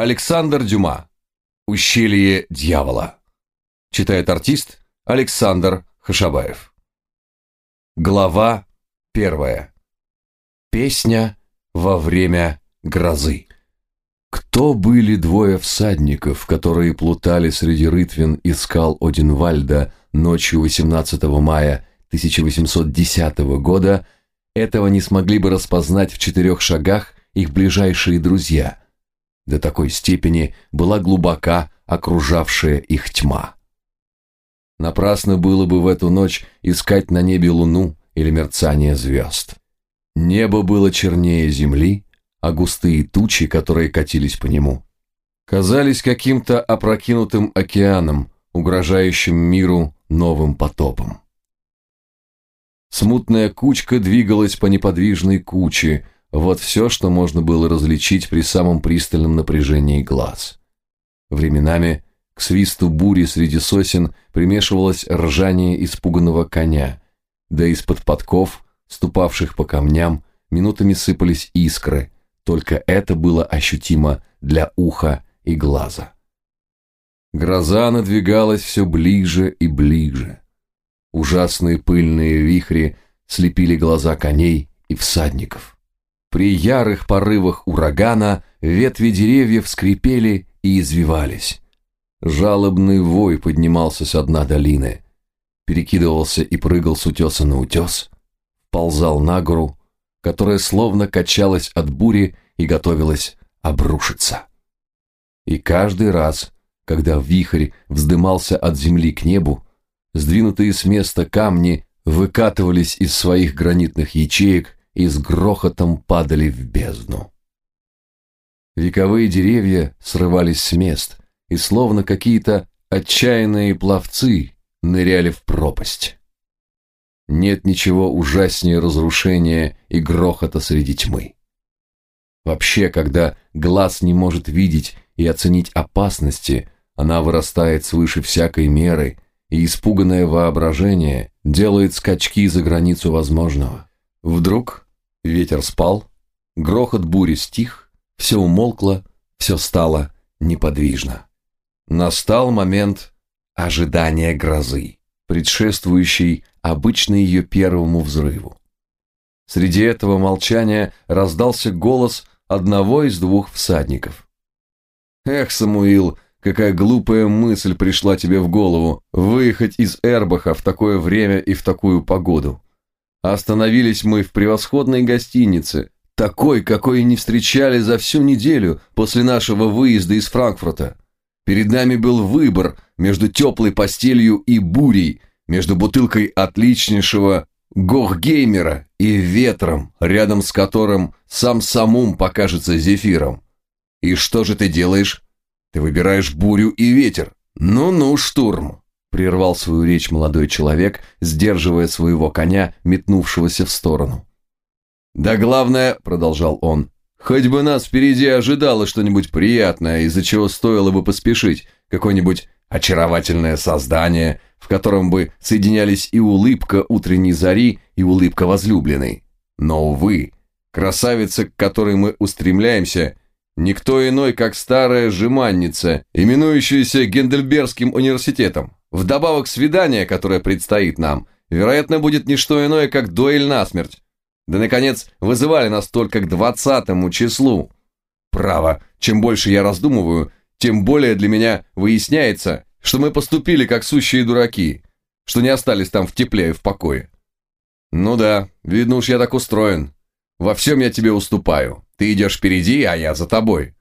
Александр Дюма. «Ущелье дьявола». Читает артист Александр Хашабаев. Глава 1. Песня во время грозы. Кто были двое всадников, которые плутали среди рытвин и скал Одинвальда ночью 18 мая 1810 года, этого не смогли бы распознать в 4 шагах их ближайшие друзья. До такой степени была глубока окружавшая их тьма. Напрасно было бы в эту ночь искать на небе луну или мерцание звезд. Небо было чернее земли, а густые тучи, которые катились по нему, казались каким-то опрокинутым океаном, угрожающим миру новым потопом. Смутная кучка двигалась по неподвижной куче. Вот все, что можно было различить при самом пристальном напряжении глаз. Временами к свисту бури среди сосен примешивалось ржание испуганного коня, да из-под подков, ступавших по камням, минутами сыпались искры, только это было ощутимо для уха и глаза. Гроза надвигалась все ближе и ближе. Ужасные пыльные вихри слепили глаза коней и всадников. При ярых порывах урагана ветви деревьев скрипели и извивались. Жалобный вой поднимался со дна долины, перекидывался и прыгал с утеса на утес, ползал на гору, которая словно качалась от бури и готовилась обрушиться. И каждый раз, когда вихрь вздымался от земли к небу, сдвинутые с места камни выкатывались из своих гранитных ячеек и с грохотом падали в бездну. Вековые деревья срывались с мест, и словно какие-то отчаянные пловцы ныряли в пропасть. Нет ничего ужаснее разрушения и грохота среди тьмы. Вообще, когда глаз не может видеть и оценить опасности, она вырастает свыше всякой меры, и испуганное воображение делает скачки за границу возможного. Вдруг ветер спал, грохот бури стих, все умолкло, все стало неподвижно. Настал момент ожидания грозы, предшествующий обычно ее первому взрыву. Среди этого молчания раздался голос одного из 2 всадников. «Эх, Самуил, какая глупая мысль пришла тебе в голову выехать из Эрбаха в такое время и в такую погоду. Остановились мы в превосходной гостинице, такой, какой не встречали за всю неделю после нашего выезда из Франкфурта. Перед нами был выбор между теплой постелью и бурей, между бутылкой отличнейшего Гохгеймера и ветром, рядом с которым сам Самум покажется зефиром. И что же ты делаешь? Ты выбираешь бурю и ветер. Ну-ну, штурм!» Прервал свою речь молодой человек, сдерживая своего коня, метнувшегося в сторону. «Да главное, — продолжал он, — хоть бы нас впереди ожидало что-нибудь приятное, из-за чего стоило бы поспешить, какое-нибудь очаровательное создание, в котором бы соединялись и улыбка утренней зари, и улыбка возлюбленной. Но, увы, красавица, к которой мы устремляемся, никто иной, как старая жеманница, именующаяся Гендельбергским университетом. Вдобавок свидание, которое предстоит нам, вероятно, будет не что иное, как дуэль насмерть. Да, наконец, вызывали нас только к 20 числу. Право, чем больше я раздумываю, тем более для меня выясняется, что мы поступили как сущие дураки, что не остались там в тепле и в покое. Ну да, видно уж я так устроен. Во всем я тебе уступаю. Ты идешь впереди, а я за тобой».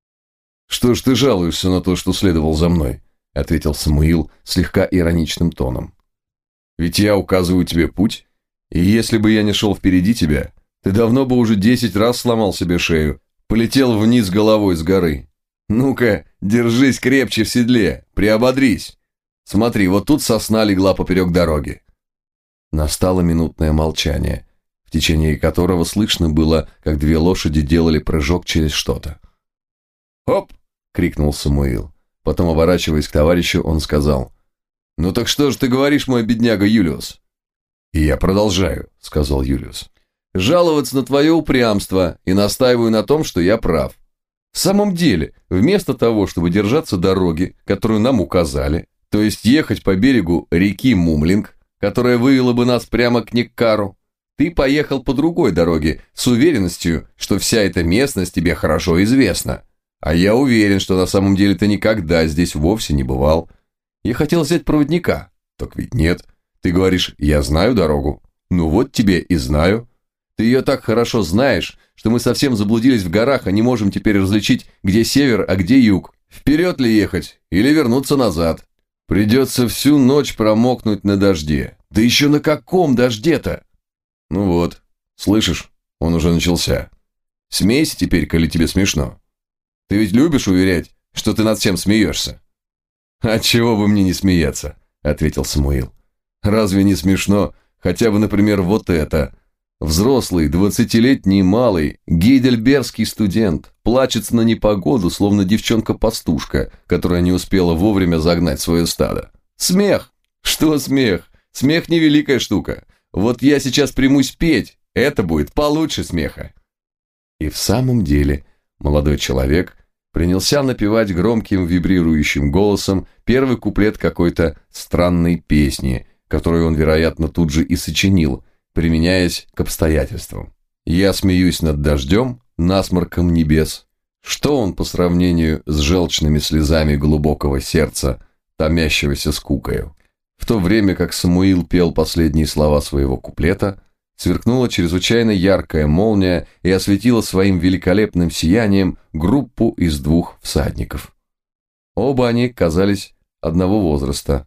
«Что ж ты жалуешься на то, что следовал за мной?» — ответил Самуил слегка ироничным тоном. «Ведь я указываю тебе путь, и если бы я не шел впереди тебя, ты давно бы уже 10 раз сломал себе шею, полетел вниз головой с горы. Ну-ка, держись крепче в седле, приободрись. Смотри, вот тут сосна легла поперек дороги». Настало минутное молчание, в течение которого слышно было, как 2 лошади делали прыжок через что-то. «Хоп!» — крикнул Самуил. Потом, оборачиваясь к товарищу, он сказал: «Ну так что же ты говоришь, мой бедняга Юлиус?» «И я продолжаю», — сказал Юлиус. «Жаловаться на твое упрямство и настаиваю на том, что я прав. В самом деле, вместо того, чтобы держаться дороги, которую нам указали, то есть ехать по берегу реки Мумлинг, которая вывела бы нас прямо к Неккару, ты поехал по другой дороге с уверенностью, что вся эта местность тебе хорошо известна. А я уверен, что на самом деле ты никогда здесь вовсе не бывал. Я хотел взять проводника. Так ведь нет. Ты говоришь, я знаю дорогу. Ну вот тебе и знаю. Ты ее так хорошо знаешь, что мы совсем заблудились в горах и не можем теперь различить, где север, а где юг. Вперед ли ехать или вернуться назад? Придется всю ночь промокнуть на дожде. Да еще на каком дожде-то? Ну вот, слышишь, он уже начался. Смейся теперь, коли тебе смешно. Ты ведь любишь уверять, что ты над всем смеешься? Отчего бы мне не смеяться, ответил Самуил. Разве не смешно хотя бы, например, вот это? Взрослый, 20-летний малый, гейдельбергский студент, плачется на непогоду, словно девчонка-пастушка, которая не успела вовремя загнать свое стадо. Смех! Что смех? Смех невеликая штука. Вот я сейчас примусь петь, это будет получше смеха. И в самом деле молодой человек принялся напевать громким вибрирующим голосом первый куплет какой-то странной песни, которую он, вероятно, тут же и сочинил, применяясь к обстоятельствам. «Я смеюсь над дождем, насморком небес». Что он по сравнению с желчными слезами глубокого сердца, томящегося скукою? В то время как Самуил пел последние слова своего куплета, сверкнула чрезвычайно яркая молния и осветила своим великолепным сиянием группу из двух всадников. Оба они казались одного возраста,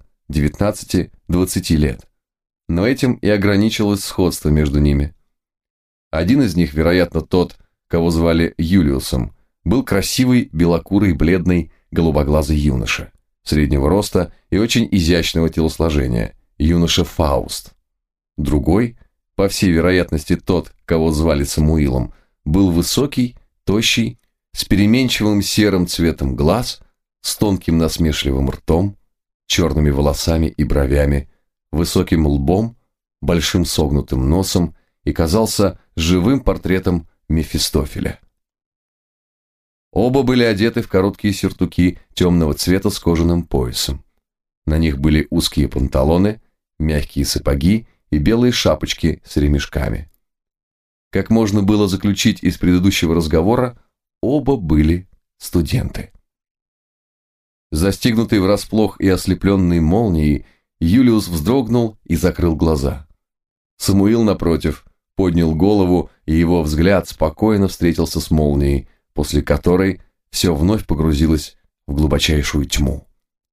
19-20 лет. Но этим и ограничилось сходство между ними. Один из них, вероятно, тот, кого звали Юлиусом, был красивый, белокурый, бледный, голубоглазый юноша, среднего роста и очень изящного телосложения, юноша Фауст. Другой, по всей вероятности тот, кого звали Самуилом, был высокий, тощий, с переменчивым серым цветом глаз, с тонким насмешливым ртом, черными волосами и бровями, высоким лбом, большим согнутым носом и казался живым портретом Мефистофеля. Оба были одеты в короткие сюртуки темного цвета с кожаным поясом. На них были узкие панталоны, мягкие сапоги и белые шапочки с ремешками. Как можно было заключить из предыдущего разговора, оба были студенты. Застигнутый врасплох и ослепленный молнией, Юлиус вздрогнул и закрыл глаза. Самуил, напротив, поднял голову, и его взгляд спокойно встретился с молнией, после которой все вновь погрузилось в глубочайшую тьму.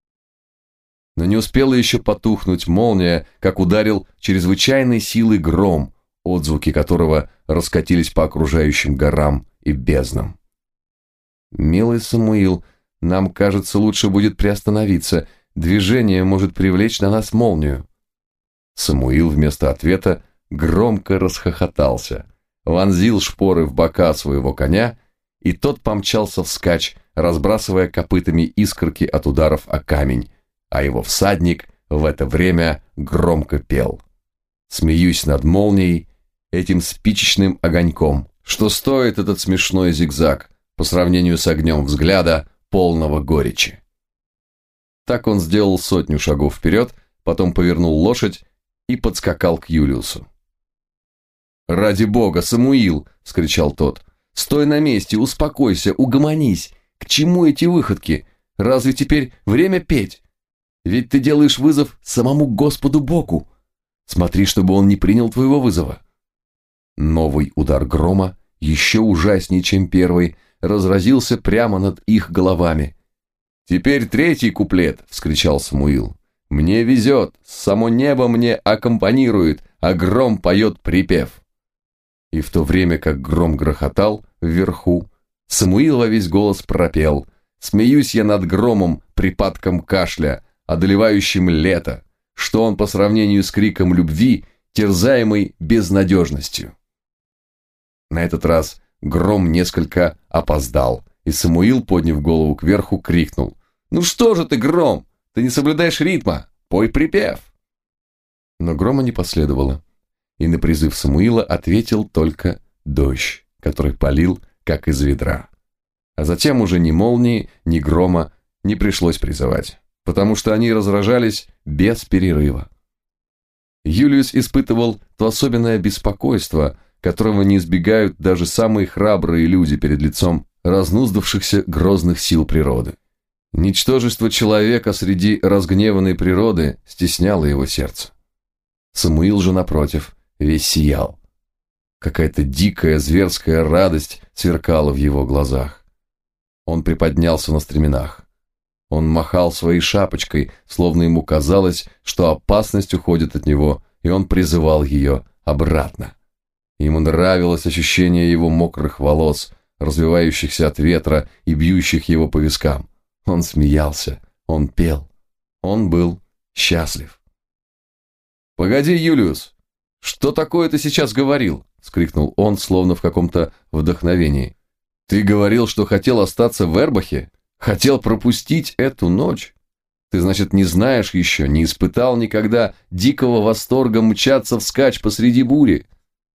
Но не успела еще потухнуть молния, как ударил чрезвычайной силой гром, отзвуки которого раскатились по окружающим горам и безднам. «Милый Самуил, нам, кажется, лучше будет приостановиться. Движение может привлечь на нас молнию». Самуил вместо ответа громко расхохотался, вонзил шпоры в бока своего коня, и тот помчался вскачь, разбрасывая копытами искорки от ударов о камень, а его всадник в это время громко пел. «Смеюсь над молнией, этим спичечным огоньком. Что стоит этот смешной зигзаг по сравнению с огнем взгляда, полного горечи?» Так он сделал 100 шагов вперед, потом повернул лошадь и подскакал к Юлиусу. «Ради бога, Самуил!» — вскричал тот. «Стой на месте, успокойся, угомонись. К чему эти выходки? Разве теперь время петь? Ведь ты делаешь вызов самому Господу Богу. Смотри, чтобы он не принял твоего вызова». Новый удар грома, еще ужаснее, чем первый, разразился прямо над их головами. «Теперь третий куплет!» — вскричал Самуил. «Мне везет, само небо мне аккомпанирует, а гром поет припев». И в то время как гром грохотал вверху, Самуил во весь голос пропел: «Смеюсь я над громом, припадком кашля, одолевающим лето, что он по сравнению с криком любви, терзаемый безнадежностью». На этот раз гром несколько опоздал, и Самуил, подняв голову кверху, крикнул: «Ну что же ты, гром, ты не соблюдаешь ритма, пой припев». Но грома не последовало, и на призыв Самуила ответил только дождь, который полил, как из ведра. А затем уже ни молнии, ни грома не пришлось призывать, потому что они разражались без перерыва. Юлиус испытывал то особенное беспокойство, которого не избегают даже самые храбрые люди перед лицом разнуздавшихся грозных сил природы. Ничтожество человека среди разгневанной природы стесняло его сердце. Самуил же, напротив, весь сиял. Какая-то дикая, зверская радость сверкала в его глазах. Он приподнялся на стременах. Он махал своей шапочкой, словно ему казалось, что опасность уходит от него, и он призывал ее обратно. Ему нравилось ощущение его мокрых волос, развивающихся от ветра и бьющих его по вискам. Он смеялся, он пел, он был счастлив. «Погоди, Юлиус, что такое ты сейчас говорил?» — вскрикнул он, словно в каком-то вдохновении. «Ты говорил, что хотел остаться в Эрбахе? Хотел пропустить эту ночь? Ты, значит, не знаешь еще, не испытал никогда дикого восторга мчаться вскачь посреди бури?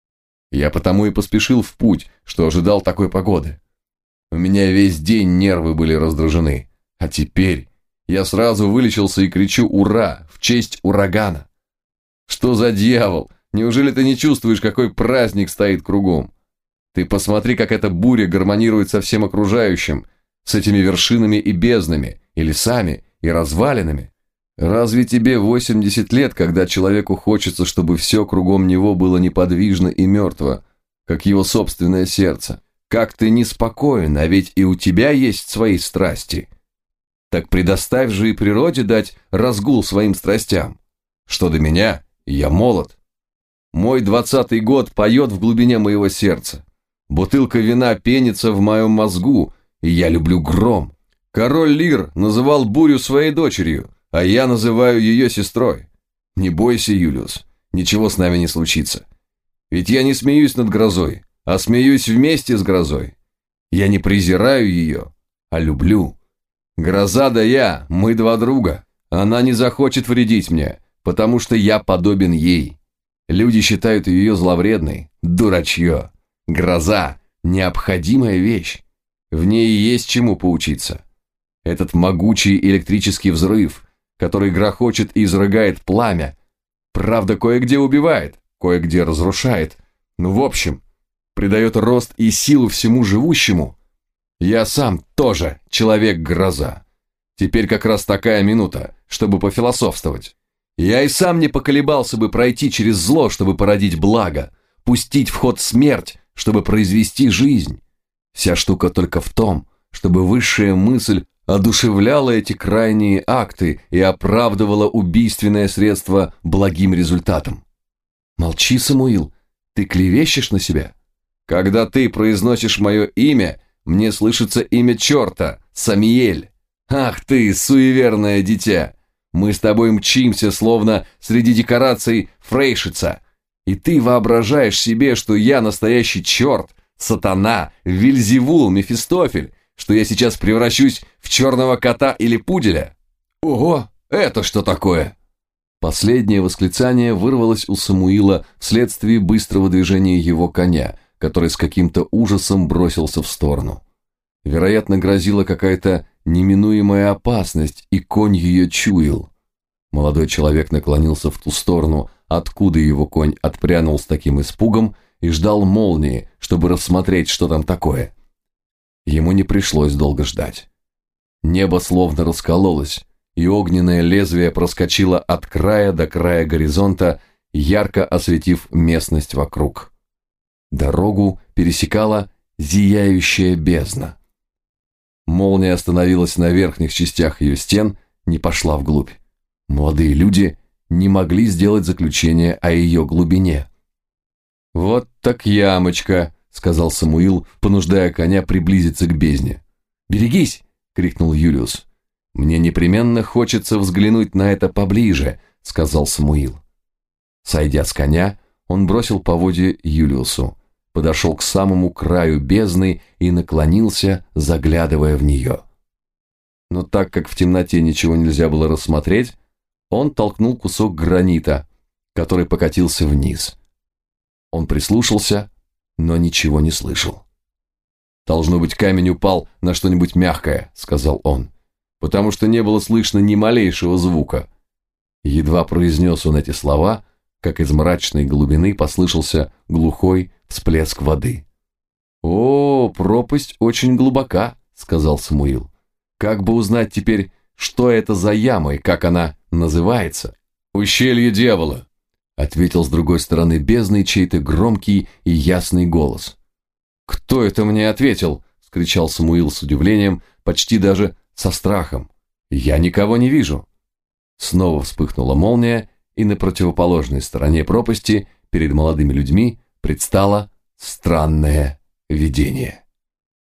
Я потому и поспешил в путь, что ожидал такой погоды. У меня весь день нервы были раздражены, а теперь я сразу вылечился и кричу «Ура!» в честь урагана. Что за дьявол? Неужели ты не чувствуешь, какой праздник стоит кругом? Ты посмотри, как эта буря гармонирует со всем окружающим, с этими вершинами и безднами, и лесами, и развалинами. Разве тебе 80 лет, когда человеку хочется, чтобы все кругом него было неподвижно и мертво, как его собственное сердце? Как ты неспокоен, а ведь и у тебя есть свои страсти. Так предоставь же и природе дать разгул своим страстям. Что до меня, я молод. Мой 20-й год поет в глубине моего сердца. Бутылка вина пенится в моем мозгу, и я люблю гром. Король Лир называл бурю своей дочерью, а я называю ее сестрой. Не бойся, Юлиус, ничего с нами не случится. Ведь я не смеюсь над грозой, а смеюсь вместе с грозой. Я не презираю ее, а люблю. Гроза да я, мы два друга. Она не захочет вредить мне, потому что я подобен ей. Люди считают ее зловредной. Дурачье. Гроза – необходимая вещь. В ней есть чему поучиться. Этот могучий электрический взрыв, который грохочет и изрыгает пламя, правда, кое-где убивает, кое-где разрушает, но в общем, придает рост и силу всему живущему. Я сам тоже человек-гроза. Теперь как раз такая минута, чтобы пофилософствовать. Я и сам не поколебался бы пройти через зло, чтобы породить благо, пустить в ход смерть, чтобы произвести жизнь. Вся штука только в том, чтобы высшая мысль одушевляла эти крайние акты и оправдывала убийственное средство благим результатом. Молчи, Самуил, ты клевещешь на себя. Когда ты произносишь мое имя, мне слышится имя черта, Самиэль. Ах ты, суеверное дитя! Мы с тобой мчимся, словно среди декораций Фрейшица, и ты воображаешь себе, что я настоящий черт, сатана, Вельзевул, Мефистофель, что я сейчас превращусь в черного кота или пуделя? Ого, это что такое? Последнее восклицание вырвалось у Самуила вследствие быстрого движения его коня, который с каким-то ужасом бросился в сторону. Вероятно, грозила какая-то неминуемая опасность, и конь ее чуял. Молодой человек наклонился в ту сторону, откуда его конь отпрянул с таким испугом, и ждал молнии, чтобы рассмотреть, что там такое. Ему не пришлось долго ждать. Небо словно раскололось, и огненное лезвие проскочило от края до края горизонта, ярко осветив местность вокруг. Дорогу пересекала зияющая бездна. Молния остановилась на верхних частях ее стен, не пошла вглубь. Молодые люди не могли сделать заключение о ее глубине. «Вот так ямочка», — сказал Самуил, понуждая коня приблизиться к бездне. «Берегись!» — крикнул Юлиус. «Мне непременно хочется взглянуть на это поближе», — сказал Самуил. Сойдя с коня, он бросил поводья Юлиусу, подошел к самому краю бездны и наклонился, заглядывая в нее. Но так как в темноте ничего нельзя было рассмотреть, он толкнул кусок гранита, который покатился вниз. Он прислушался, но ничего не слышал. «Должно быть, камень упал на что-нибудь мягкое», — сказал он, «потому что не было слышно ни малейшего звука». Едва произнес он эти слова, как из мрачной глубины послышался глухой всплеск воды. «О, пропасть очень глубока», — сказал Самуил. «Как бы узнать теперь, что это за яма и как она называется?» «Ущелье дьявола», — ответил с другой стороны бездны чей-то громкий и ясный голос. «Кто это мне ответил?» — вскричал Самуил с удивлением, почти даже со страхом. «Я никого не вижу». Снова вспыхнула молния, и на противоположной стороне пропасти перед молодыми людьми предстало странное видение.